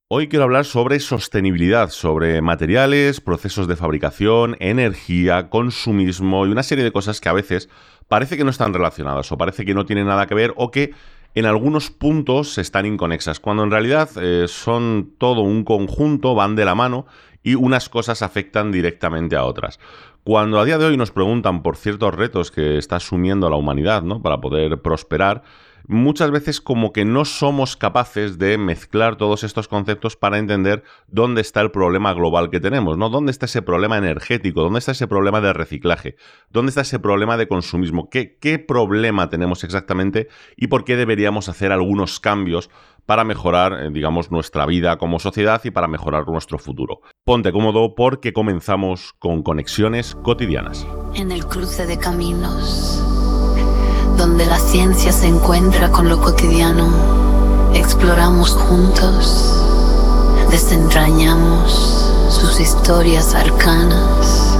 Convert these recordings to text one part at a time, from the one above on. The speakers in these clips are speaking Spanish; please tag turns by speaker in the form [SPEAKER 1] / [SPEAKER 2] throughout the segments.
[SPEAKER 1] Hoy quiero hablar sobre sostenibilidad, sobre materiales, procesos de fabricación, energía, consumismo y una serie de cosas que a veces parece que no están relacionadas o parece que no tienen nada que ver o que en algunos puntos están inconexas, cuando en realidad son todo un conjunto, van de la mano y unas cosas afectan directamente a otras. Cuando a día de hoy nos preguntan por ciertos retos que está asumiendo la humanidad, ¿no?, para poder prosperar, muchas veces como que no somos capaces de mezclar todos estos conceptos para entender dónde está el problema global que tenemos, ¿no? ¿Dónde está ese problema energético? ¿Dónde está ese problema de reciclaje? ¿Dónde está ese problema de consumismo? ¿Qué problema tenemos exactamente y por qué deberíamos hacer algunos cambios para mejorar, digamos, nuestra vida como sociedad y para mejorar nuestro futuro? Ponte cómodo porque comenzamos con Conexiones Cotidianas.
[SPEAKER 2] En el cruce de caminos, donde la ciencia se encuentra con lo cotidiano, exploramos juntos, desentrañamos sus historias arcanas.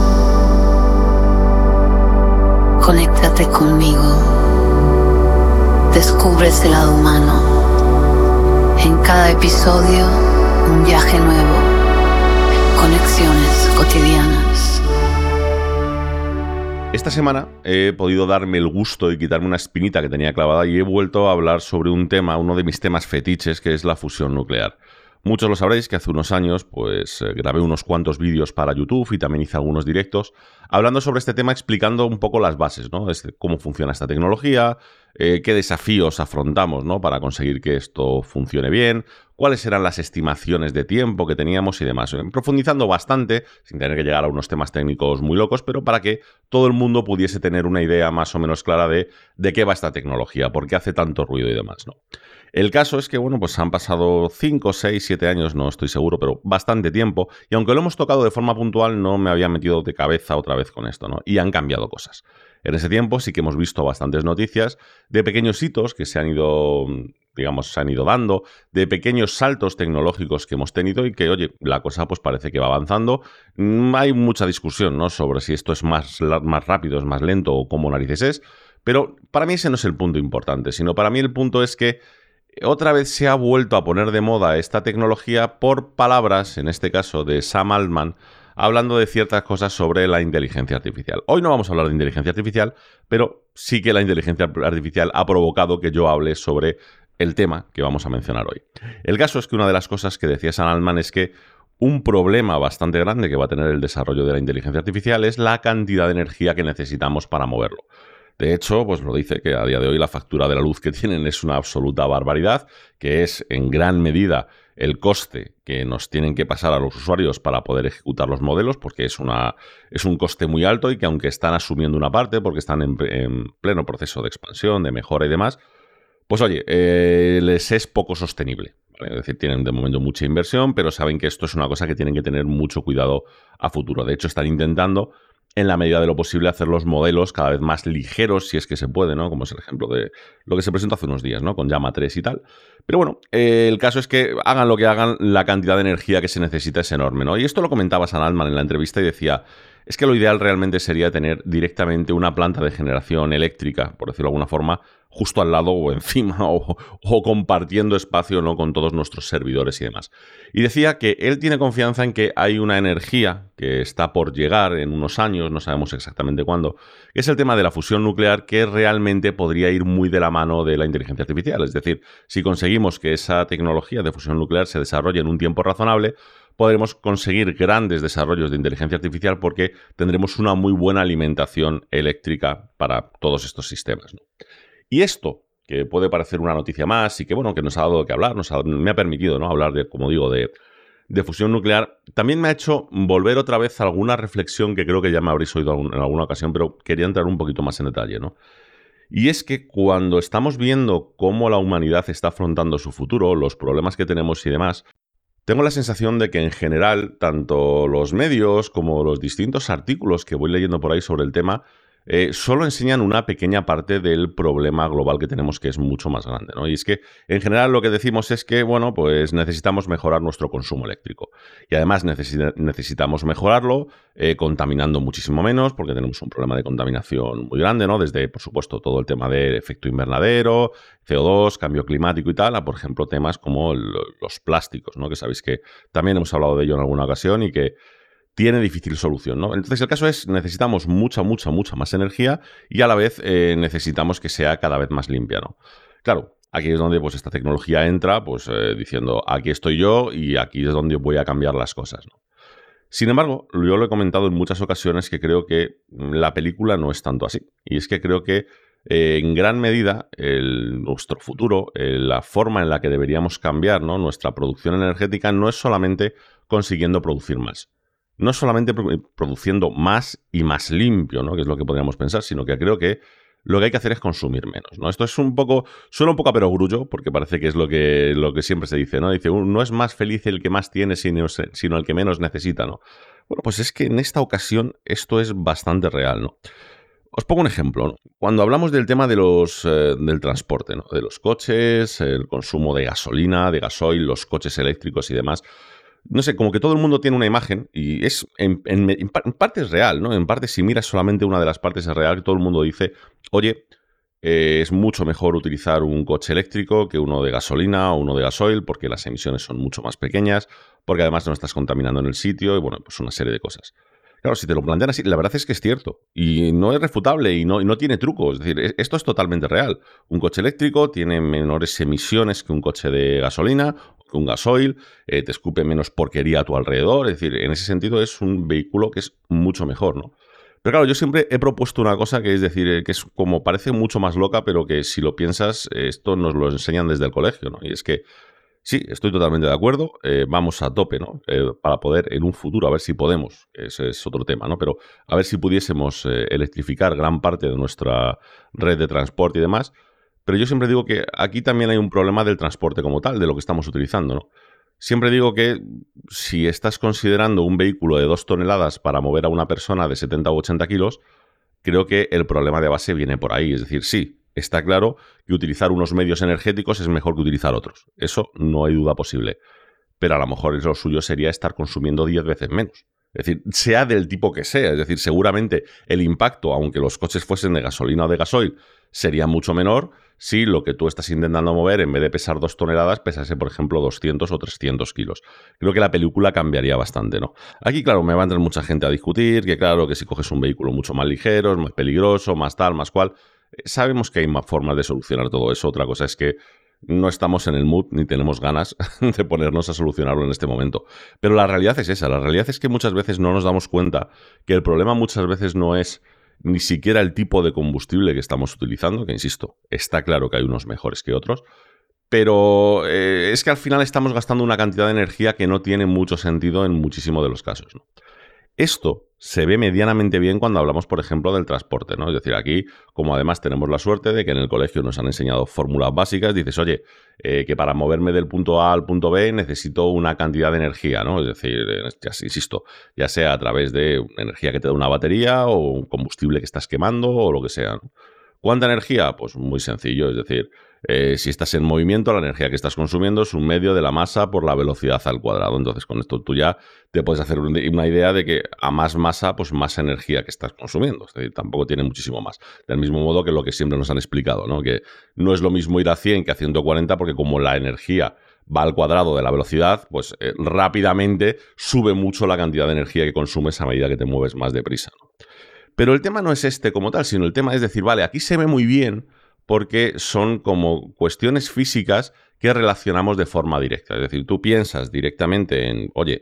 [SPEAKER 2] Conéctate conmigo, descubre ese lado humano. En cada episodio, un viaje nuevo. Conexiones Cotidianas.
[SPEAKER 1] Esta semana he podido darme el gusto y quitarme una espinita que tenía clavada y he vuelto a hablar sobre un tema, uno de mis temas fetiches, que es la fusión nuclear. Muchos lo sabréis que hace unos años grabé unos cuantos vídeos para YouTube y también hice algunos directos hablando sobre este tema, explicando un poco las bases, ¿no? Cómo funciona esta tecnología, qué desafíos afrontamos, ¿no?, para conseguir que esto funcione bien, cuáles eran las estimaciones de tiempo que teníamos y demás. Profundizando bastante, sin tener que llegar a unos temas técnicos muy locos, pero para que todo el mundo pudiese tener una idea más o menos clara de qué va esta tecnología, por qué hace tanto ruido y demás, ¿no? El caso es que, pues han pasado 5, 6, 7 años, no estoy seguro, pero bastante tiempo, y aunque lo hemos tocado de forma puntual, no me había metido de cabeza otra vez con esto, ¿no? Y han cambiado cosas. En ese tiempo sí que hemos visto bastantes noticias de pequeños hitos que se han ido dando, de pequeños saltos tecnológicos que hemos tenido y que, oye, la cosa pues parece que va avanzando. Hay mucha discusión, ¿no?, sobre si esto es más rápido, es más lento o cómo narices es, pero para mí ese no es el punto importante, sino para mí el punto es que otra vez se ha vuelto a poner de moda esta tecnología por palabras, en este caso de Sam Altman, hablando de ciertas cosas sobre la inteligencia artificial. Hoy no vamos a hablar de inteligencia artificial, pero sí que la inteligencia artificial ha provocado que yo hable sobre el tema que vamos a mencionar hoy. El caso es que una de las cosas que decía Sam Altman es que un problema bastante grande que va a tener el desarrollo de la inteligencia artificial es la cantidad de energía que necesitamos para moverlo. De hecho, pues lo dice que a día de hoy la factura de la luz que tienen es una absoluta barbaridad, que es en gran medida el coste que nos tienen que pasar a los usuarios para poder ejecutar los modelos, porque es un coste muy alto y que aunque están asumiendo una parte, porque están en pleno proceso de expansión, de mejora y demás, pues oye, les es poco sostenible, ¿vale? Es decir, tienen de momento mucha inversión, pero saben que esto es una cosa que tienen que tener mucho cuidado a futuro. De hecho, están intentando, en la medida de lo posible, hacer los modelos cada vez más ligeros, si es que se puede, ¿no? Como es el ejemplo de lo que se presentó hace unos días, ¿no?, con Llama 3 y tal. Pero bueno, el caso es que hagan lo que hagan, la cantidad de energía que se necesita es enorme, ¿no? Y esto lo comentaba Sam Altman en la entrevista y decía, es que lo ideal realmente sería tener directamente una planta de generación eléctrica, por decirlo de alguna forma, justo al lado o encima o compartiendo espacio, ¿no?, con todos nuestros servidores y demás. Y decía que él tiene confianza en que hay una energía que está por llegar en unos años, no sabemos exactamente cuándo, que es el tema de la fusión nuclear, que realmente podría ir muy de la mano de la inteligencia artificial. Es decir, si conseguimos que esa tecnología de fusión nuclear se desarrolle en un tiempo razonable, podremos conseguir grandes desarrollos de inteligencia artificial porque tendremos una muy buena alimentación eléctrica para todos estos sistemas, ¿no? Y esto, que puede parecer una noticia más y que, bueno, que nos ha dado que hablar, me ha permitido, ¿no?, hablar de, como digo, de fusión nuclear, también me ha hecho volver otra vez a alguna reflexión que creo que ya me habréis oído en alguna ocasión, pero quería entrar un poquito más en detalle, ¿no? Y es que cuando estamos viendo cómo la humanidad está afrontando su futuro, los problemas que tenemos y demás, tengo la sensación de que en general, tanto los medios como los distintos artículos que voy leyendo por ahí sobre el tema, solo enseñan una pequeña parte del problema global que tenemos, que es mucho más grande, ¿no? Y es que, en general, lo que decimos es que, bueno, pues necesitamos mejorar nuestro consumo eléctrico. Y además necesitamos mejorarlo contaminando muchísimo menos, porque tenemos un problema de contaminación muy grande, ¿no? Desde, por supuesto, todo el tema del efecto invernadero, CO2, cambio climático y tal, a, por ejemplo, temas como los plásticos, ¿no? Que sabéis que también hemos hablado de ello en alguna ocasión y que tiene difícil solución, ¿no? Entonces el caso es, necesitamos mucha más energía y a la vez necesitamos que sea cada vez más limpia, ¿no? Claro, aquí es donde pues esta tecnología entra, pues diciendo, aquí estoy yo y aquí es donde voy a cambiar las cosas, ¿no? Sin embargo, yo lo he comentado en muchas ocasiones que creo que la película no es tanto así. Y es que creo que en gran medida nuestro futuro, la forma en la que deberíamos cambiar, ¿no?, nuestra producción energética no es solamente consiguiendo producir más. No es solamente produciendo más y más limpio, ¿no?, que es lo que podríamos pensar, sino que creo que lo que hay que hacer es consumir menos, ¿no? Esto es suena un poco a perogrullo, porque parece que es lo que siempre se dice, ¿no? Dice, no es más feliz el que más tiene, sino el que menos necesita, ¿no? Bueno, pues es que en esta ocasión esto es bastante real, ¿no? Os pongo un ejemplo, ¿no? Cuando hablamos del tema de del transporte, ¿no?, de los coches, el consumo de gasolina, de gasoil, los coches eléctricos y demás, no sé, como que todo el mundo tiene una imagen y es en parte es real, ¿no? En parte, si miras solamente una de las partes es real, que todo el mundo dice, oye, es mucho mejor utilizar un coche eléctrico que uno de gasolina o uno de gasoil porque las emisiones son mucho más pequeñas, porque además no estás contaminando en el sitio y bueno, pues una serie de cosas. Claro, si te lo plantean así, la verdad es que es cierto y no es refutable y no tiene truco. Es decir, esto es totalmente real. Un coche eléctrico tiene menores emisiones que un coche de gasolina, que un gasoil, te escupe menos porquería a tu alrededor. Es decir, en ese sentido es un vehículo que es mucho mejor, ¿no? Pero claro, yo siempre he propuesto una cosa que es decir, que es como parece mucho más loca, pero que si lo piensas, esto nos lo enseñan desde el colegio, ¿no? Y es que sí, estoy totalmente de acuerdo, vamos a tope, ¿no? Para poder en un futuro, a ver si podemos, ese es otro tema, ¿no? Pero a ver si pudiésemos electrificar gran parte de nuestra red de transporte y demás. Pero yo siempre digo que aquí también hay un problema del transporte como tal, de lo que estamos utilizando, ¿no? Siempre digo que si estás considerando un vehículo de 2 toneladas para mover a una persona de 70 u 80 kilos, creo que el problema de base viene por ahí. Es decir, sí, está claro que utilizar unos medios energéticos es mejor que utilizar otros. Eso no hay duda posible. Pero a lo mejor lo suyo sería estar consumiendo 10 veces menos. Es decir, sea del tipo que sea. Es decir, seguramente el impacto, aunque los coches fuesen de gasolina o de gasoil, sería mucho menor si lo que tú estás intentando mover, en vez de pesar 2 toneladas, pesase, por ejemplo, 200 o 300 kilos. Creo que la película cambiaría bastante, ¿no? Aquí, claro, me va a entrar mucha gente a discutir, que claro, que si coges un vehículo mucho más ligero, es más peligroso, más tal, más cual. Sabemos que hay más formas de solucionar todo eso. Otra cosa es que no estamos en el mood ni tenemos ganas de ponernos a solucionarlo en este momento. Pero la realidad es esa. La realidad es que muchas veces no nos damos cuenta que el problema muchas veces no es ni siquiera el tipo de combustible que estamos utilizando, que insisto, está claro que hay unos mejores que otros, pero es que al final estamos gastando una cantidad de energía que no tiene mucho sentido en muchísimos de los casos, ¿no? Esto se ve medianamente bien cuando hablamos, por ejemplo, del transporte, ¿no? Es decir, aquí, como además tenemos la suerte de que en el colegio nos han enseñado fórmulas básicas, dices, oye, que para moverme del punto A al punto B necesito una cantidad de energía, ¿no? Es decir, insisto, ya sea a través de energía que te da una batería o un combustible que estás quemando o lo que sea, ¿no? ¿Cuánta energía? Pues muy sencillo, es decir, si estás en movimiento, la energía que estás consumiendo es un medio de la masa por la velocidad al cuadrado. Entonces, con esto tú ya te puedes hacer una idea de que a más masa, pues más energía que estás consumiendo. Es decir, tampoco tiene muchísimo más. Del mismo modo que lo que siempre nos han explicado, ¿no? Que no es lo mismo ir a 100 que a 140 porque como la energía va al cuadrado de la velocidad, pues rápidamente sube mucho la cantidad de energía que consumes a medida que te mueves más deprisa, ¿no? Pero el tema no es este como tal, sino el tema es decir, vale, aquí se ve muy bien porque son como cuestiones físicas que relacionamos de forma directa. Es decir, tú piensas directamente en, oye,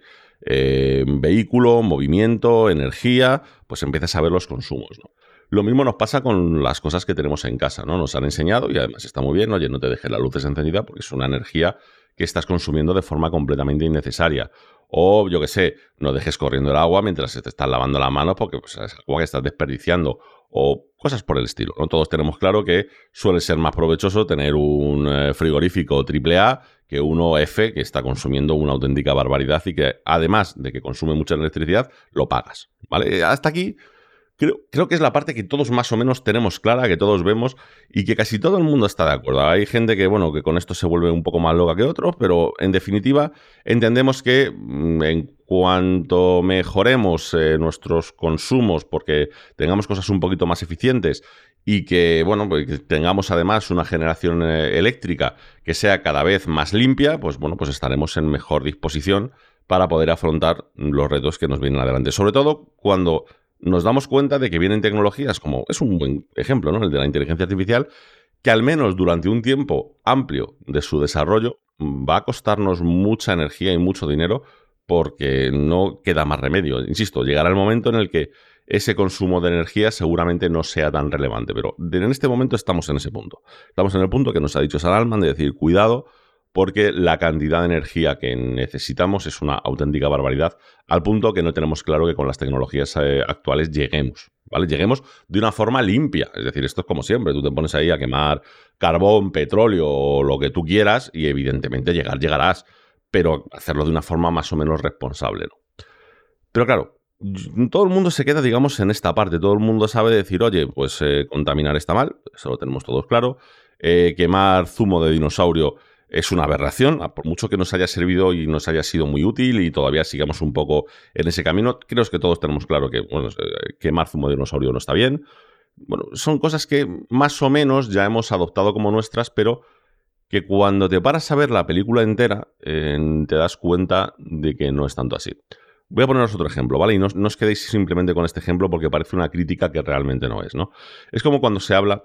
[SPEAKER 1] vehículo, movimiento, energía, pues empiezas a ver los consumos, ¿no? Lo mismo nos pasa con las cosas que tenemos en casa, ¿no? Nos han enseñado, y además está muy bien, oye, no te dejes las luces encendidas porque es una energía que estás consumiendo de forma completamente innecesaria. O, yo qué sé, no dejes corriendo el agua mientras te estás lavando las manos porque pues, es agua que estás desperdiciando. O cosas por el estilo, ¿no? Todos tenemos claro que suele ser más provechoso tener un frigorífico AAA que uno F que está consumiendo una auténtica barbaridad y que además de que consume mucha electricidad, lo pagas, ¿vale? Hasta aquí Creo que es la parte que todos más o menos tenemos clara, que todos vemos y que casi todo el mundo está de acuerdo. Hay gente que, bueno, que con esto se vuelve un poco más loca que otros, pero en definitiva entendemos que en cuanto mejoremos nuestros consumos porque tengamos cosas un poquito más eficientes y que, bueno, pues que tengamos además una generación eléctrica que sea cada vez más limpia, pues bueno, pues estaremos en mejor disposición para poder afrontar los retos que nos vienen adelante. Sobre todo cuando nos damos cuenta de que vienen tecnologías como, es un buen ejemplo, ¿no?, el de la inteligencia artificial, que al menos durante un tiempo amplio de su desarrollo va a costarnos mucha energía y mucho dinero porque no queda más remedio. Insisto, llegará el momento en el que ese consumo de energía seguramente no sea tan relevante, pero en este momento estamos en ese punto. Estamos en el punto que nos ha dicho Sam Altman de decir, cuidado, porque la cantidad de energía que necesitamos es una auténtica barbaridad, al punto que no tenemos claro que con las tecnologías actuales lleguemos, ¿vale? Lleguemos de una forma limpia. Es decir, esto es como siempre, tú te pones ahí a quemar carbón, petróleo o lo que tú quieras y evidentemente llegarás, pero hacerlo de una forma más o menos responsable, ¿no? Pero claro, todo el mundo se queda, digamos, en esta parte. Todo el mundo sabe decir, oye, pues contaminar está mal, eso lo tenemos todos claro. Quemar zumo de dinosaurio es una aberración, por mucho que nos haya servido y nos haya sido muy útil y todavía sigamos un poco en ese camino. Creo que todos tenemos claro que, bueno, quemar zumo de dinosaurio no está bien. Bueno, son cosas que más o menos ya hemos adoptado como nuestras, pero que cuando te paras a ver la película entera, te das cuenta de que no es tanto así. Voy a poneros otro ejemplo, ¿vale? Y no os quedéis simplemente con este ejemplo porque parece una crítica que realmente no es, ¿no? Es como cuando se habla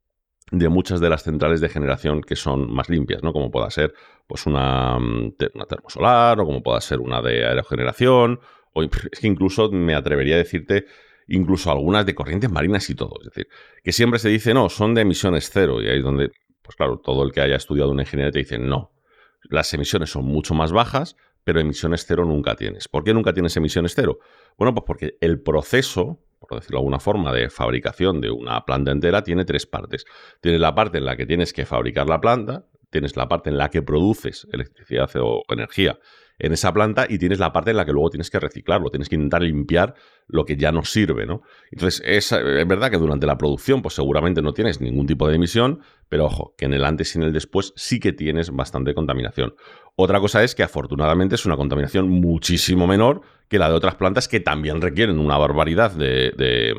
[SPEAKER 1] de muchas de las centrales de generación que son más limpias, ¿no? Como pueda ser pues una termosolar o como pueda ser una de aerogeneración, o es que incluso me atrevería a decirte incluso algunas de corrientes marinas y todo. Es decir, que siempre se dice, no, son de emisiones cero, y ahí es donde, pues claro, todo el que haya estudiado una ingeniería te dice, no, las emisiones son mucho más bajas, pero emisiones cero nunca tienes. ¿Por qué nunca tienes emisiones cero? Bueno, pues porque el proceso, por decirlo de alguna forma, de fabricación de una planta entera tiene tres partes. Tienes la parte en la que tienes que fabricar la planta, tienes la parte en la que produces electricidad o energía en esa planta y tienes la parte en la que luego tienes que reciclarlo, tienes que intentar limpiar lo que ya no sirve, ¿no? Entonces, es verdad que durante la producción pues seguramente no tienes ningún tipo de emisión, pero ojo, que en el antes y en el después sí que tienes bastante contaminación. Otra cosa es que afortunadamente es una contaminación muchísimo menor que la de otras plantas que también requieren una barbaridad de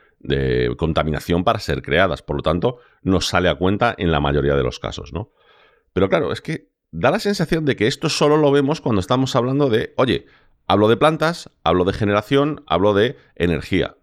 [SPEAKER 1] contaminación para ser creadas. Por lo tanto, nos sale a cuenta en la mayoría de los casos, ¿no? Pero claro, es que da la sensación de que esto solo lo vemos cuando estamos hablando de, oye, hablo de plantas, hablo de generación, hablo de energía.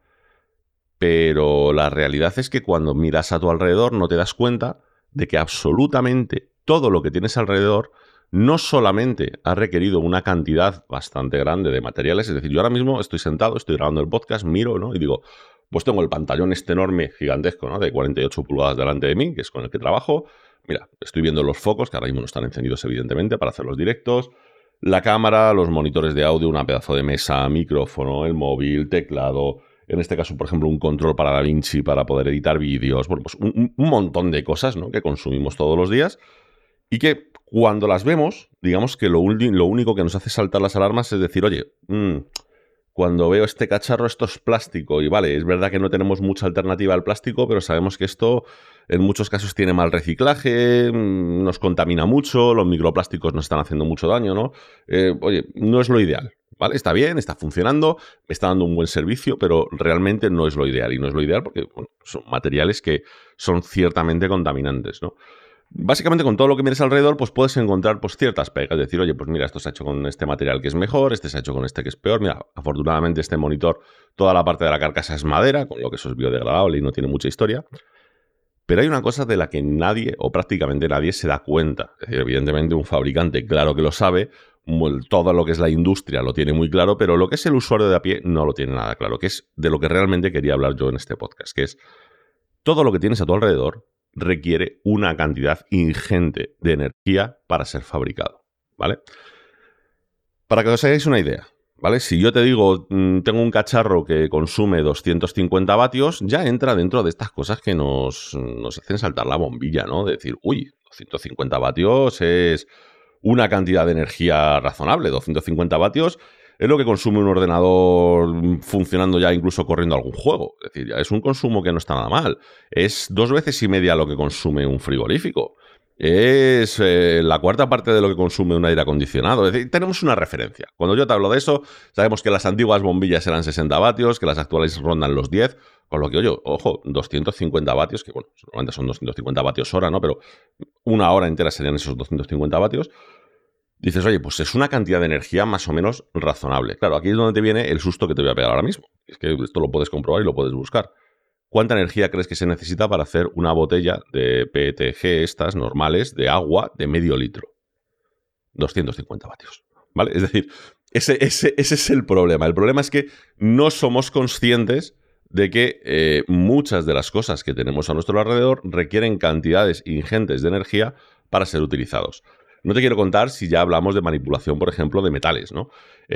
[SPEAKER 1] Pero la realidad es que cuando miras a tu alrededor no te das cuenta de que absolutamente todo lo que tienes alrededor no solamente ha requerido una cantidad bastante grande de materiales. Es decir, yo ahora mismo estoy sentado, estoy grabando el podcast, miro, ¿no? Y digo, pues tengo el pantallón este enorme, gigantesco, ¿no?, de 48 pulgadas delante de mí, que es con el que trabajo. Mira, estoy viendo los focos, que ahora mismo no están encendidos, evidentemente, para hacer los directos. La cámara, los monitores de audio, una pedazo de mesa, micrófono, el móvil, teclado. En este caso, por ejemplo, un control para DaVinci para poder editar vídeos. Bueno, pues un montón de cosas, ¿no?, que consumimos todos los días y que cuando las vemos, digamos que lo único que nos hace saltar las alarmas es decir, oye, cuando veo este cacharro, esto es plástico. Y vale, es verdad que no tenemos mucha alternativa al plástico, pero sabemos que esto en muchos casos tiene mal reciclaje, nos contamina mucho, los microplásticos nos están haciendo mucho daño, ¿no? Oye, no es lo ideal, ¿vale? Está bien, está funcionando, me está dando un buen servicio, pero realmente no es lo ideal. Y no es lo ideal porque, bueno, son materiales que son ciertamente contaminantes, ¿no? Básicamente con todo lo que mires alrededor pues puedes encontrar pues ciertas pegas, decir, oye, pues mira, esto se ha hecho con este material que es mejor, este se ha hecho con este que es peor. Mira, afortunadamente este monitor, toda la parte de la carcasa es madera, con lo que eso es biodegradable y no tiene mucha historia. Pero hay una cosa de la que nadie o prácticamente nadie se da cuenta. Es decir, evidentemente un fabricante claro que lo sabe, todo lo que es la industria lo tiene muy claro, pero lo que es el usuario de a pie no lo tiene nada claro, que es de lo que realmente quería hablar yo en este podcast, que es todo lo que tienes a tu alrededor requiere una cantidad ingente de energía para ser fabricado, ¿vale? Para que os hagáis una idea, ¿vale? Si yo te digo, tengo un cacharro que consume 250 vatios, ya entra dentro de estas cosas que nos hacen saltar la bombilla, ¿no? De decir, uy, 250 vatios es una cantidad de energía razonable. 250 vatios es lo que consume un ordenador funcionando ya, incluso corriendo algún juego. Es decir, ya es un consumo que no está nada mal. Es 2 veces y media lo que consume un frigorífico. Es la cuarta parte de lo que consume un aire acondicionado. Es decir, tenemos una referencia. Cuando yo te hablo de eso, sabemos que las antiguas bombillas eran 60 vatios, que las actuales rondan los 10, con lo que, oye, ojo, 250 vatios, que bueno, normalmente son 250 vatios hora, ¿no? Pero una hora entera serían esos 250 vatios. Dices, oye, pues es una cantidad de energía más o menos razonable. Claro, aquí es donde te viene el susto que te voy a pegar ahora mismo. Es que esto lo puedes comprobar y lo puedes buscar. ¿Cuánta energía crees que se necesita para hacer una botella de PETG, estas normales, de agua de medio litro? 250 vatios, ¿vale? Es decir, ese es el problema. El problema es que no somos conscientes de que muchas de las cosas que tenemos a nuestro alrededor requieren cantidades ingentes de energía para ser utilizados. No te quiero contar si ya hablamos de manipulación, por ejemplo, de metales, ¿no?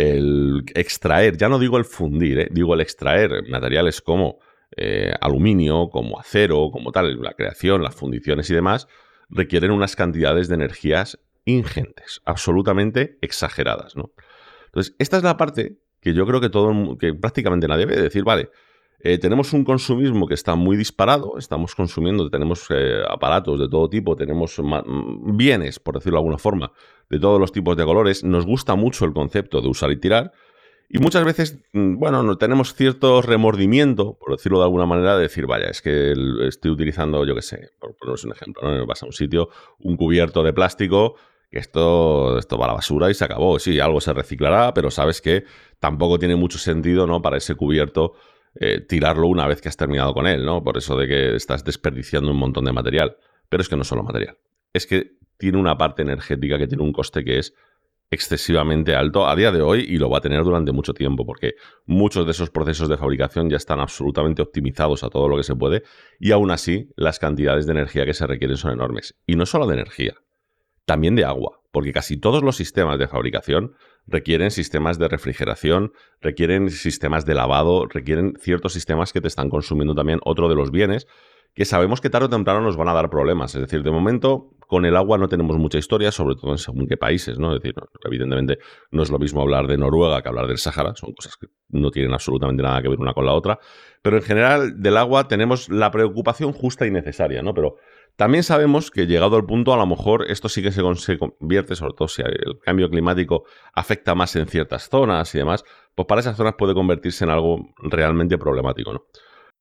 [SPEAKER 1] El extraer, ya no digo el fundir, digo el extraer materiales como aluminio, como acero, como tal, la creación, las fundiciones y demás, requieren unas cantidades de energías ingentes, absolutamente exageradas, ¿no? Entonces, esta es la parte que yo creo que prácticamente nadie ve, decir, vale, tenemos un consumismo que está muy disparado, estamos consumiendo, tenemos aparatos de todo tipo, tenemos bienes, por decirlo de alguna forma, de todos los tipos de colores, nos gusta mucho el concepto de usar y tirar, y muchas veces, bueno, tenemos cierto remordimiento, por decirlo de alguna manera, de decir, vaya, es que estoy utilizando, yo qué sé, por poneros un ejemplo, ¿no? Vas a un sitio, un cubierto de plástico, que esto va a la basura y se acabó. Sí, algo se reciclará, pero sabes que tampoco tiene mucho sentido, ¿no? Para ese cubierto tirarlo una vez que has terminado con él, ¿no? Por eso de que estás desperdiciando un montón de material. Pero es que no solo material. Es que tiene una parte energética que tiene un coste que es excesivamente alto a día de hoy y lo va a tener durante mucho tiempo porque muchos de esos procesos de fabricación ya están absolutamente optimizados a todo lo que se puede y aún así las cantidades de energía que se requieren son enormes. Y no solo de energía, también de agua, porque casi todos los sistemas de fabricación requieren sistemas de refrigeración, requieren sistemas de lavado, requieren ciertos sistemas que te están consumiendo también otro de los bienes que sabemos que tarde o temprano nos van a dar problemas. Es decir, de momento con el agua no tenemos mucha historia, sobre todo en según qué países, ¿no? Es decir, evidentemente no es lo mismo hablar de Noruega que hablar del Sáhara, son cosas que no tienen absolutamente nada que ver una con la otra, pero en general del agua tenemos la preocupación justa y necesaria, ¿no? Pero también sabemos que llegado al punto, a lo mejor esto sí que se convierte, sobre todo si el cambio climático afecta más en ciertas zonas y demás, pues para esas zonas puede convertirse en algo realmente problemático, ¿no?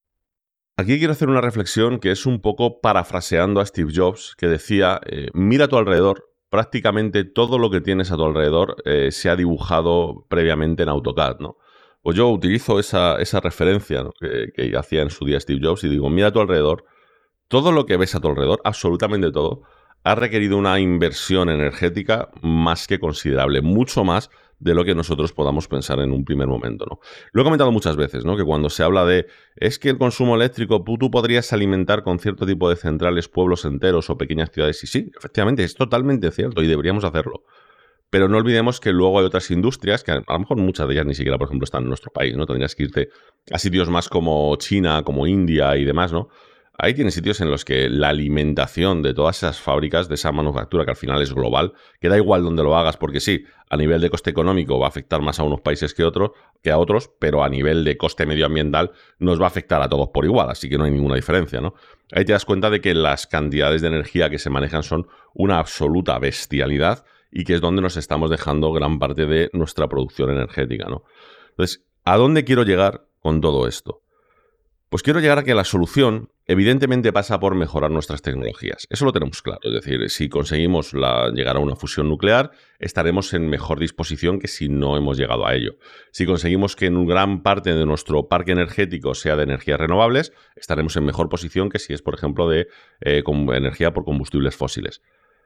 [SPEAKER 1] Aquí quiero hacer una reflexión que es un poco parafraseando a Steve Jobs, que decía, mira a tu alrededor, prácticamente todo lo que tienes a tu alrededor se ha dibujado previamente en AutoCAD, ¿no? Pues yo utilizo esa referencia, ¿no? que hacía en su día Steve Jobs y digo, mira a tu alrededor, todo lo que ves a tu alrededor, absolutamente todo, ha requerido una inversión energética más que considerable, mucho más de lo que nosotros podamos pensar en un primer momento, ¿no? Lo he comentado muchas veces, ¿no? Que cuando se habla de es que el consumo eléctrico, tú podrías alimentar con cierto tipo de centrales pueblos enteros o pequeñas ciudades. Y sí, efectivamente, es totalmente cierto y deberíamos hacerlo. Pero no olvidemos que luego hay otras industrias que a lo mejor muchas de ellas ni siquiera, por ejemplo, están en nuestro país, ¿no? Tendrías que irte a sitios más como China, como India y demás, ¿no? Ahí tienes sitios en los que la alimentación de todas esas fábricas, de esa manufactura que al final es global, que da igual donde lo hagas, porque sí, a nivel de coste económico va a afectar más a unos países que a otros, pero a nivel de coste medioambiental nos va a afectar a todos por igual, así que no hay ninguna diferencia, ¿no? Ahí te das cuenta de que las cantidades de energía que se manejan son una absoluta bestialidad y que es donde nos estamos dejando gran parte de nuestra producción energética, ¿no? Entonces, ¿a dónde quiero llegar con todo esto? Pues quiero llegar a que la solución evidentemente pasa por mejorar nuestras tecnologías. Eso lo tenemos claro. Es decir, si conseguimos llegar a una fusión nuclear, estaremos en mejor disposición que si no hemos llegado a ello. Si conseguimos que en gran parte de nuestro parque energético sea de energías renovables, estaremos en mejor posición que si es, por ejemplo, de energía por combustibles fósiles.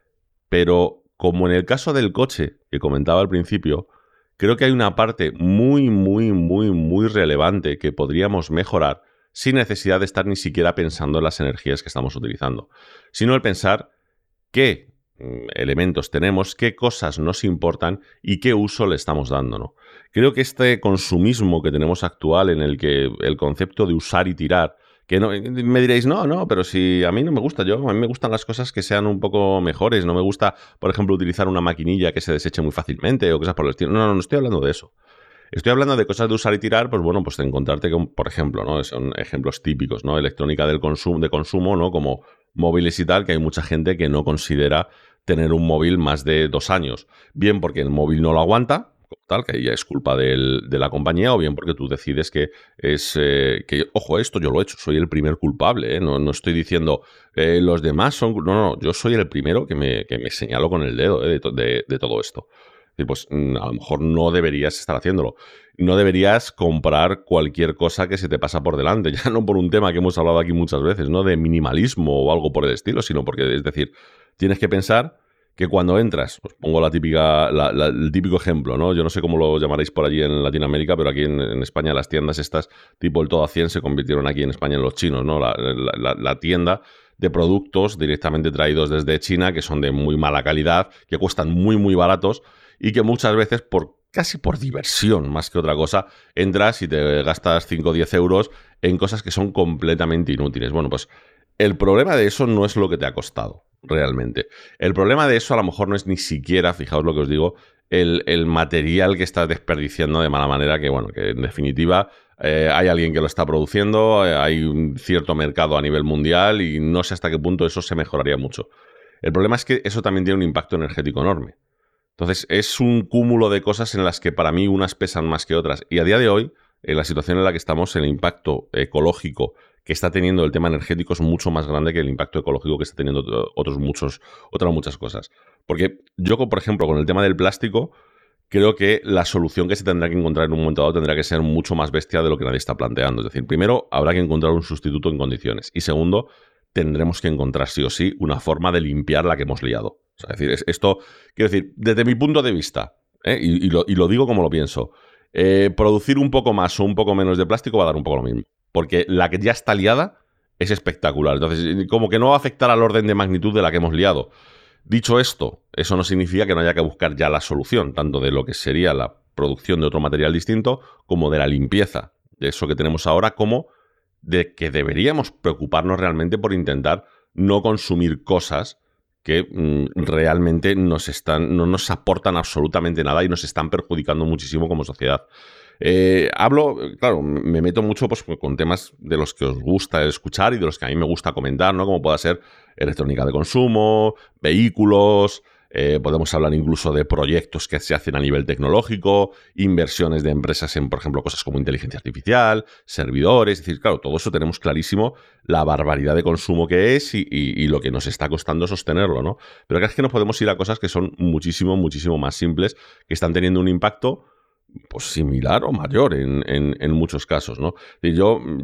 [SPEAKER 1] Pero, como en el caso del coche que comentaba al principio, creo que hay una parte muy, muy, muy, muy relevante que podríamos mejorar sin necesidad de estar ni siquiera pensando en las energías que estamos utilizando, sino el pensar qué elementos tenemos, qué cosas nos importan y qué uso le estamos dando, ¿no? Creo que este consumismo que tenemos actual en el que el concepto de usar y tirar, que no, me diréis, no, pero si a mí no me gusta, a mí me gustan las cosas que sean un poco mejores, no me gusta, por ejemplo, utilizar una maquinilla que se deseche muy fácilmente o cosas por el estilo. No estoy hablando de eso. Estoy hablando de cosas de usar y tirar, pues bueno, pues de encontrarte con, por ejemplo, ¿no? Son ejemplos típicos, ¿no? Electrónica de consumo, ¿no? Como móviles y tal, que hay mucha gente que no considera tener un móvil más de 2 años. Bien porque el móvil no lo aguanta, tal, que ya es culpa de la compañía, o bien porque tú decides que es... ojo, esto yo lo he hecho, soy el primer culpable, ¿eh? No estoy diciendo los demás son... No, yo soy el primero que me señalo con el dedo de todo esto. Pues a lo mejor no deberías estar haciéndolo. No deberías comprar cualquier cosa que se te pasa por delante, ya no por un tema que hemos hablado aquí muchas veces, no de minimalismo o algo por el estilo, sino porque, es decir, tienes que pensar que cuando entras, os pongo el típico ejemplo, ¿no? Yo no sé cómo lo llamaréis por allí en Latinoamérica, pero aquí en España las tiendas estas, tipo el todo a 100, se convirtieron aquí en España en los chinos, ¿no? La tienda de productos directamente traídos desde China, que son de muy mala calidad, que cuestan muy, muy baratos, y que muchas veces, casi por diversión más que otra cosa, entras y te gastas 5 o 10 euros en cosas que son completamente inútiles. Bueno, pues el problema de eso no es lo que te ha costado, realmente. El problema de eso a lo mejor no es ni siquiera, fijaos lo que os digo, el material que estás desperdiciando de mala manera, que bueno, que en definitiva hay alguien que lo está produciendo, hay un cierto mercado a nivel mundial y no sé hasta qué punto eso se mejoraría mucho. El problema es que eso también tiene un impacto energético enorme. Entonces, es un cúmulo de cosas en las que para mí unas pesan más que otras. Y a día de hoy, en la situación en la que estamos, el impacto ecológico que está teniendo el tema energético es mucho más grande que el impacto ecológico que está teniendo otras muchas cosas. Porque yo, por ejemplo, con el tema del plástico, creo que la solución que se tendrá que encontrar en un momento dado tendrá que ser mucho más bestia de lo que nadie está planteando. Es decir, primero, habrá que encontrar un sustituto en condiciones. Y segundo, tendremos que encontrar sí o sí una forma de limpiar la que hemos liado. O sea, es decir, esto, quiero decir, desde mi punto de vista, y lo digo como lo pienso, producir un poco más o un poco menos de plástico va a dar un poco lo mismo. Porque la que ya está liada es espectacular. Entonces, como que no va a afectar al orden de magnitud de la que hemos liado. Dicho esto, eso no significa que no haya que buscar ya la solución, tanto de lo que sería la producción de otro material distinto, como de la limpieza de eso que tenemos ahora, como de que deberíamos preocuparnos realmente por intentar no consumir cosas que realmente no nos aportan absolutamente nada y nos están perjudicando muchísimo como sociedad. Claro, me meto mucho pues, con temas de los que os gusta escuchar y de los que a mí me gusta comentar, ¿no? Como pueda ser electrónica de consumo, vehículos, podemos hablar incluso de proyectos que se hacen a nivel tecnológico, inversiones de empresas en, por ejemplo, cosas como inteligencia artificial, servidores, es decir, claro, todo eso tenemos clarísimo la barbaridad de consumo que es y lo que nos está costando sostenerlo, ¿no? Pero acá es que nos podemos ir a cosas que son muchísimo, muchísimo más simples, que están teniendo un impacto pues similar o mayor en muchos casos, ¿no? Y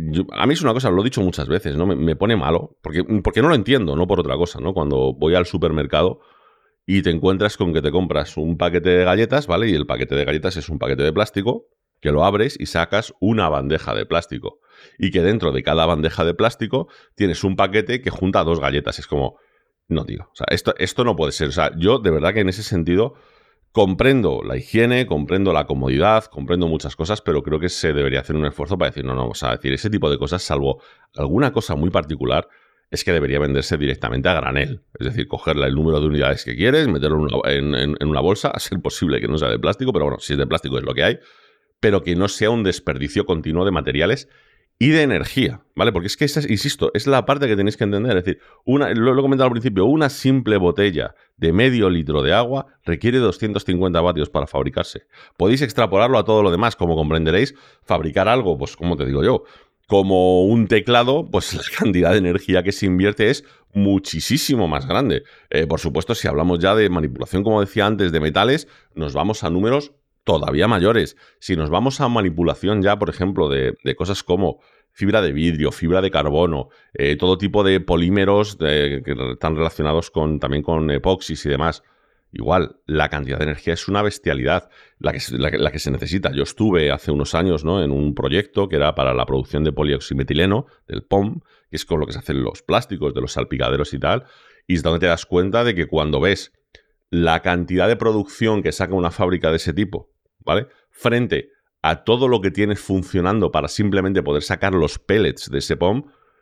[SPEAKER 1] a mí es una cosa, lo he dicho muchas veces, ¿no? Me pone malo, porque no lo entiendo, no por otra cosa, ¿no? Cuando voy al supermercado y te encuentras con que te compras un paquete de galletas, ¿vale? Y el paquete de galletas es un paquete de plástico, que lo abres y sacas una bandeja de plástico. Y que dentro de cada bandeja de plástico tienes un paquete que junta 2 galletas. Es como, no, tío, o sea, esto no puede ser. O sea, yo de verdad que en ese sentido comprendo la higiene, comprendo la comodidad, comprendo muchas cosas, pero creo que se debería hacer un esfuerzo para decir, no, o sea, decir ese tipo de cosas, salvo alguna cosa muy particular, es que debería venderse directamente a granel. Es decir, cogerle el número de unidades que quieres, meterlo en una bolsa, a ser posible que no sea de plástico, pero bueno, si es de plástico es lo que hay, pero que no sea un desperdicio continuo de materiales y de energía, ¿vale? Porque es que, insisto, es la parte que tenéis que entender. Es decir, lo he comentado al principio, una simple botella de medio litro de agua requiere 250 vatios para fabricarse. Podéis extrapolarlo a todo lo demás, como comprenderéis, fabricar algo, pues como te digo yo, como un teclado, pues la cantidad de energía que se invierte es muchísimo más grande. Por supuesto, si hablamos ya de manipulación, como decía antes, de metales, nos vamos a números todavía mayores. Si nos vamos a manipulación ya, por ejemplo, de cosas como fibra de vidrio, fibra de carbono, todo tipo de polímeros que están relacionados también con epoxis y demás, igual, la cantidad de energía es una bestialidad la que se necesita. Yo estuve hace unos años, ¿no?, en un proyecto que era para la producción de polioximetileno, del POM, que es con lo que se hacen los plásticos, de los salpicaderos y tal, y es donde te das cuenta de que cuando ves la cantidad de producción que saca una fábrica de ese tipo, ¿vale?, frente a todo lo que tienes funcionando para simplemente poder sacar los pellets de ese POM,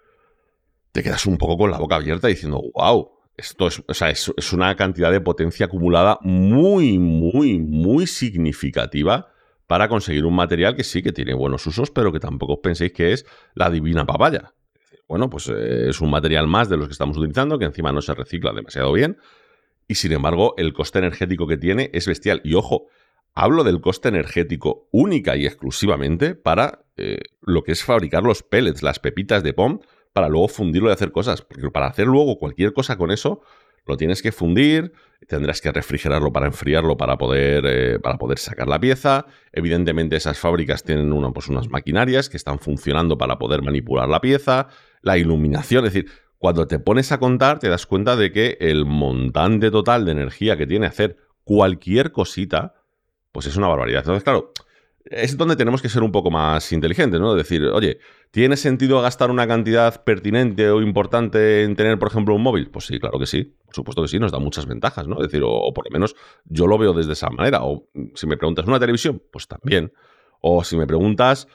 [SPEAKER 1] te quedas un poco con la boca abierta diciendo, wow, esto es una cantidad de potencia acumulada muy, muy, muy significativa para conseguir un material que sí que tiene buenos usos, pero que tampoco os penséis que es la divina papaya. Bueno, pues es un material más de los que estamos utilizando, que encima no se recicla demasiado bien, y sin embargo el coste energético que tiene es bestial. Y ojo, hablo del coste energético única y exclusivamente para lo que es fabricar los pellets, las pepitas de POM, para luego fundirlo y hacer cosas. Porque para hacer luego cualquier cosa con eso, lo tienes que fundir, tendrás que refrigerarlo para enfriarlo para poder sacar la pieza. Evidentemente esas fábricas tienen unas maquinarias que están funcionando para poder manipular la pieza, la iluminación, es decir, cuando te pones a contar te das cuenta de que el montante total de energía que tiene hacer cualquier cosita, pues es una barbaridad. Entonces, claro, es donde tenemos que ser un poco más inteligentes, ¿no? Decir, oye, ¿tiene sentido gastar una cantidad pertinente o importante en tener, por ejemplo, un móvil? Pues sí, claro que sí. Por supuesto que sí, nos da muchas ventajas, ¿no? Es decir, o por lo menos yo lo veo desde esa manera. O si me preguntas, ¿una televisión? Pues también. O si me preguntas,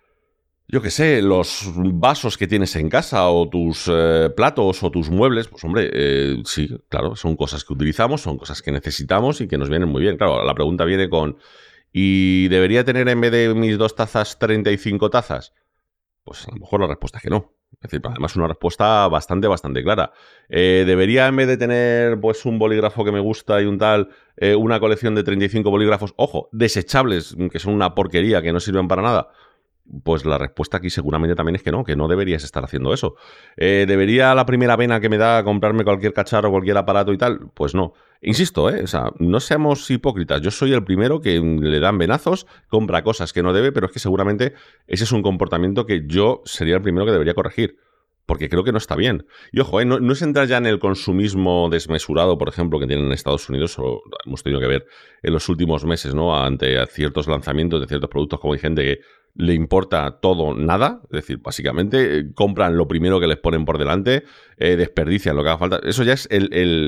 [SPEAKER 1] yo qué sé, los vasos que tienes en casa o tus platos o tus muebles, pues hombre, sí, claro, son cosas que utilizamos, son cosas que necesitamos y que nos vienen muy bien. Claro, la pregunta viene con, ¿y debería tener en vez de mis 2 tazas 35 tazas? Pues a lo mejor la respuesta es que no. Es decir, además una respuesta bastante clara. ¿Debería en vez de tener pues un bolígrafo que me gusta y un tal, una colección de 35 bolígrafos, ojo, desechables, que son una porquería, que no sirven para nada? Pues la respuesta aquí seguramente también es que no deberías estar haciendo eso. ¿Debería la primera vena que me da comprarme cualquier cacharro, cualquier aparato y tal? Pues no. Insisto, o sea, no seamos hipócritas. Yo soy el primero que le dan venazos, compra cosas que no debe, pero es que seguramente ese es un comportamiento que yo sería el primero que debería corregir. Porque creo que no está bien. Y ojo, no es entrar ya en el consumismo desmesurado, por ejemplo, que tienen en Estados Unidos, o hemos tenido que ver en los últimos meses, ¿no? Ante ciertos lanzamientos de ciertos productos, como hay gente que le importa todo, nada. Es decir, básicamente compran lo primero que les ponen por delante, desperdician lo que haga falta. Eso ya es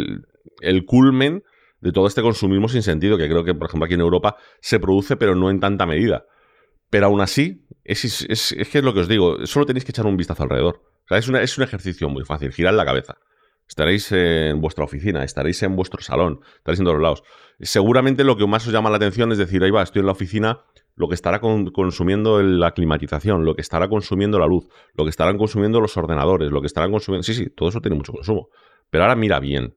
[SPEAKER 1] el culmen de todo este consumismo sin sentido, que creo que, por ejemplo, aquí en Europa se produce, pero no en tanta medida. Pero aún así, es que es lo que os digo, solo tenéis que echar un vistazo alrededor. O sea, es un ejercicio muy fácil, girad la cabeza. Estaréis en vuestra oficina, estaréis en vuestro salón, estaréis en todos lados. Seguramente lo que más os llama la atención es decir, ahí va, estoy en la oficina, lo que estará consumiendo la climatización, lo que estará consumiendo la luz, lo que estarán consumiendo los ordenadores, lo que estarán consumiendo... Sí, todo eso tiene mucho consumo. Pero ahora mira bien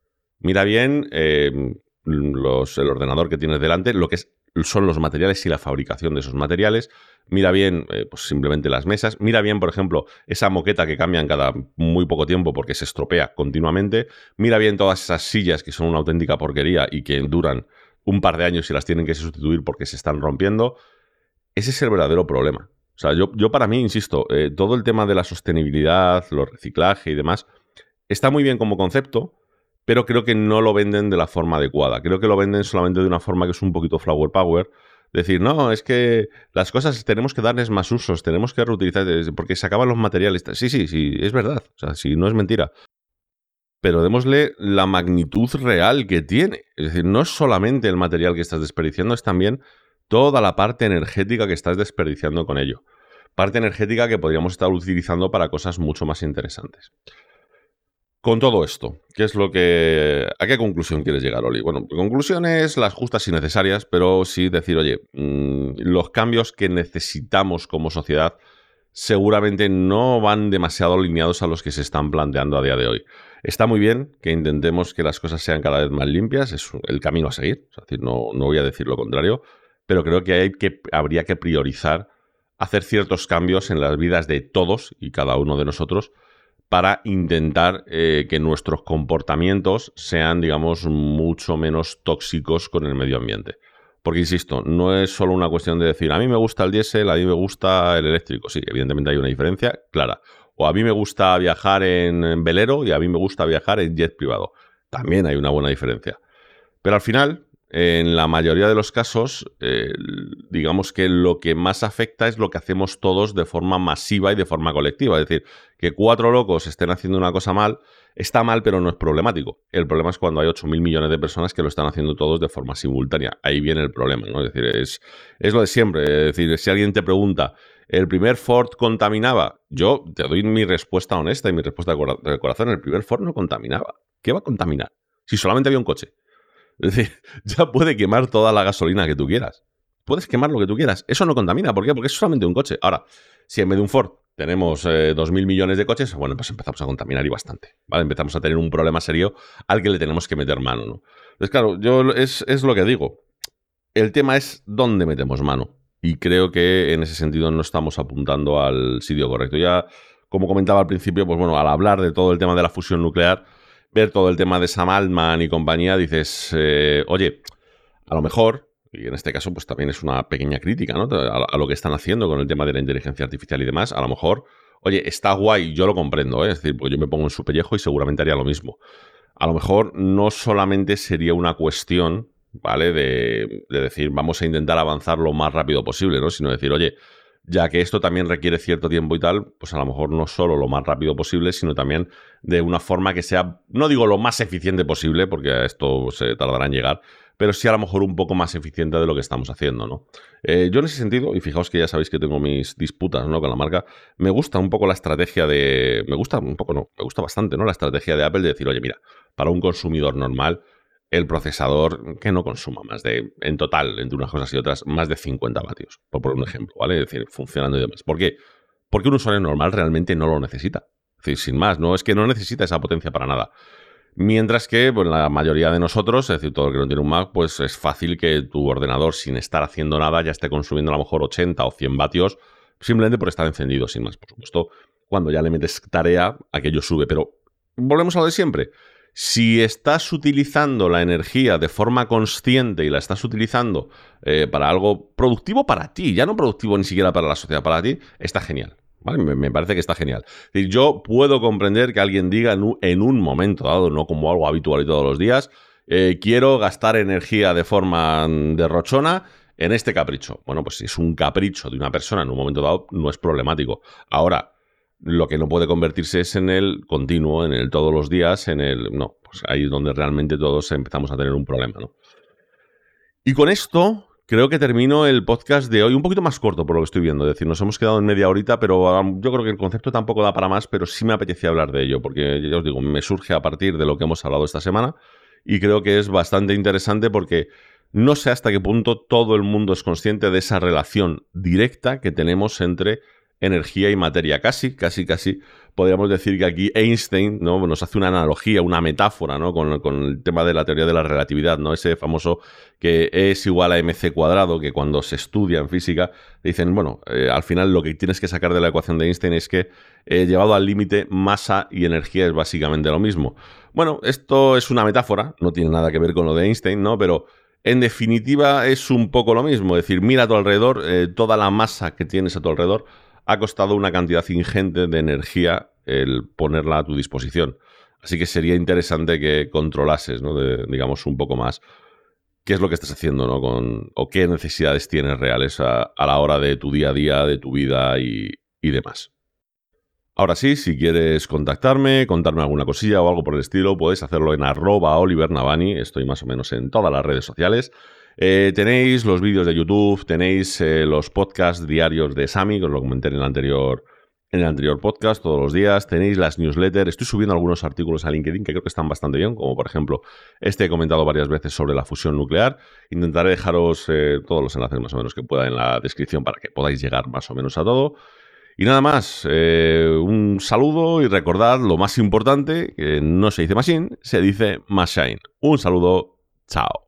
[SPEAKER 1] el ordenador que tienes delante, lo que son los materiales y la fabricación de esos materiales. Mira bien, pues simplemente las mesas. Mira bien, por ejemplo, esa moqueta que cambian cada muy poco tiempo porque se estropea continuamente. Mira bien todas esas sillas que son una auténtica porquería y que duran un par de años y las tienen que sustituir porque se están rompiendo. Ese es el verdadero problema. O sea, yo para mí, insisto, todo el tema de la sostenibilidad, los reciclaje y demás, está muy bien como concepto, pero creo que no lo venden de la forma adecuada. Creo que lo venden solamente de una forma que es un poquito flower power. Decir, no, es que las cosas tenemos que darles más usos, tenemos que reutilizar, porque se acaban los materiales. Sí, es verdad. O sea, sí, no es mentira. Pero démosle la magnitud real que tiene. Es decir, no es solamente el material que estás desperdiciando, es también toda la parte energética que estás desperdiciando con ello. Parte energética que podríamos estar utilizando para cosas mucho más interesantes. Con todo esto, ¿a qué conclusión quieres llegar, Oli? Bueno, conclusiones las justas y necesarias, pero sí decir, oye, los cambios que necesitamos como sociedad seguramente no van demasiado alineados a los que se están planteando a día de hoy. Está muy bien que intentemos que las cosas sean cada vez más limpias, es el camino a seguir, es decir, no voy a decir lo contrario, pero creo que habría que priorizar hacer ciertos cambios en las vidas de todos y cada uno de nosotros para intentar que nuestros comportamientos sean, digamos, mucho menos tóxicos con el medio ambiente. Porque, insisto, no es solo una cuestión de decir, a mí me gusta el diésel, a mí me gusta el eléctrico. Sí, evidentemente hay una diferencia clara. O a mí me gusta viajar en velero y a mí me gusta viajar en jet privado. También hay una buena diferencia. Pero al final, en la mayoría de los casos, digamos que lo que más afecta es lo que hacemos todos de forma masiva y de forma colectiva. Es decir, que 4 locos estén haciendo una cosa mal, está mal, pero no es problemático. El problema es cuando hay 8.000 millones de personas que lo están haciendo todos de forma simultánea. Ahí viene el problema, ¿no? Es decir, es lo de siempre. Es decir, si alguien te pregunta, ¿el primer Ford contaminaba? Yo te doy mi respuesta honesta y mi respuesta de corazón. El primer Ford no contaminaba. ¿Qué va a contaminar? Si solamente había un coche. Es decir, ya puede quemar toda la gasolina que tú quieras. puedes quemar lo que tú quieras. Eso no contamina. ¿Por qué? Porque es solamente un coche. Ahora, si en vez de un Ford tenemos 2.000 millones de coches, bueno, pues empezamos a contaminar y bastante, ¿vale? Empezamos a tener un problema serio al que le tenemos que meter mano, ¿no? Entonces, claro, es lo que digo. El tema es dónde metemos mano. Y creo que en ese sentido no estamos apuntando al sitio correcto. Ya, como comentaba al principio, pues bueno, al hablar de todo el tema de la fusión nuclear, ver todo el tema de Sam Altman y compañía, dices, oye, a lo mejor, y en este caso pues también es una pequeña crítica, ¿no?, a lo que están haciendo con el tema de la inteligencia artificial y demás, a lo mejor, oye, está guay, yo lo comprendo, es decir, pues yo me pongo en su pellejo y seguramente haría lo mismo. A lo mejor no solamente sería una cuestión, ¿vale?, de decir, vamos a intentar avanzar lo más rápido posible, ¿no?, sino decir, oye, ya que esto también requiere cierto tiempo y tal, pues a lo mejor no solo lo más rápido posible, sino también de una forma que sea, no digo lo más eficiente posible, porque a esto se tardará en llegar, pero sí a lo mejor un poco más eficiente de lo que estamos haciendo, ¿no? Yo en ese sentido, y fijaos que ya sabéis que tengo mis disputas, ¿no?, con la marca, me gusta un poco la estrategia de... Me gusta un poco, no, me gusta bastante, ¿no?, la estrategia de Apple de decir, oye, mira, para un consumidor normal, el procesador que no consuma más de, en total, entre unas cosas y otras, más de 50 vatios, por poner un ejemplo, ¿vale? Es decir, funcionando y demás. ¿Por qué? Porque un usuario normal realmente no lo necesita. Es decir, sin más, no es que no necesita esa potencia para nada. Mientras que, pues, la mayoría de nosotros, es decir, todo el que no tiene un Mac, pues es fácil que tu ordenador, sin estar haciendo nada, ya esté consumiendo a lo mejor 80 o 100 vatios, simplemente por estar encendido, sin más. Por supuesto, cuando ya le metes tarea, aquello sube. Pero volvemos a lo de siempre. Si estás utilizando la energía de forma consciente y la estás utilizando para algo productivo para ti, ya no productivo ni siquiera para la sociedad, para ti, está genial. ¿Vale? Me parece que está genial. Es decir, yo puedo comprender que alguien diga en un momento dado, no como algo habitual y todos los días, quiero gastar energía de forma derrochona en este capricho. Bueno, pues si es un capricho de una persona en un momento dado, no es problemático. Ahora, lo que no puede convertirse es en el continuo, en el todos los días, en el... No, pues ahí es donde realmente todos empezamos a tener un problema, ¿no? Y con esto creo que termino el podcast de hoy, un poquito más corto por lo que estoy viendo. Es decir, nos hemos quedado en media horita, pero yo creo que el concepto tampoco da para más, pero sí me apetecía hablar de ello, porque ya os digo, me surge a partir de lo que hemos hablado esta semana y creo que es bastante interesante porque no sé hasta qué punto todo el mundo es consciente de esa relación directa que tenemos entre energía y materia. Casi podríamos decir que aquí Einstein, ¿no?, nos hace una analogía, una metáfora, ¿no?, con el tema de la teoría de la relatividad, ¿no?, ese famoso que E es igual a mc cuadrado, que cuando se estudia en física dicen, bueno, al final lo que tienes que sacar de la ecuación de Einstein es que llevado al límite, masa y energía es básicamente lo mismo. Bueno, esto es una metáfora, no tiene nada que ver con lo de Einstein, ¿no?, pero en definitiva es un poco lo mismo. Es decir, mira a tu alrededor, toda la masa que tienes a tu alrededor ha costado una cantidad ingente de energía el ponerla a tu disposición. Así que sería interesante que controlases, ¿no?, digamos, un poco más qué es lo que estás haciendo, ¿no?, o qué necesidades tienes reales a la hora de tu día a día, de tu vida y demás. Ahora sí, si quieres contactarme, contarme alguna cosilla o algo por el estilo, puedes hacerlo en @OliverNavani. Estoy más o menos en todas las redes sociales. Tenéis los vídeos de YouTube, tenéis los podcasts diarios de Sami, que os lo comenté en el anterior podcast, todos los días. Tenéis las newsletters. Estoy subiendo algunos artículos a LinkedIn que creo que están bastante bien, como por ejemplo este he comentado varias veces sobre la fusión nuclear. Intentaré dejaros todos los enlaces más o menos que pueda en la descripción para que podáis llegar más o menos a todo. Y nada más, un saludo y recordad lo más importante, que no se dice machine, se dice machine. Un saludo, chao.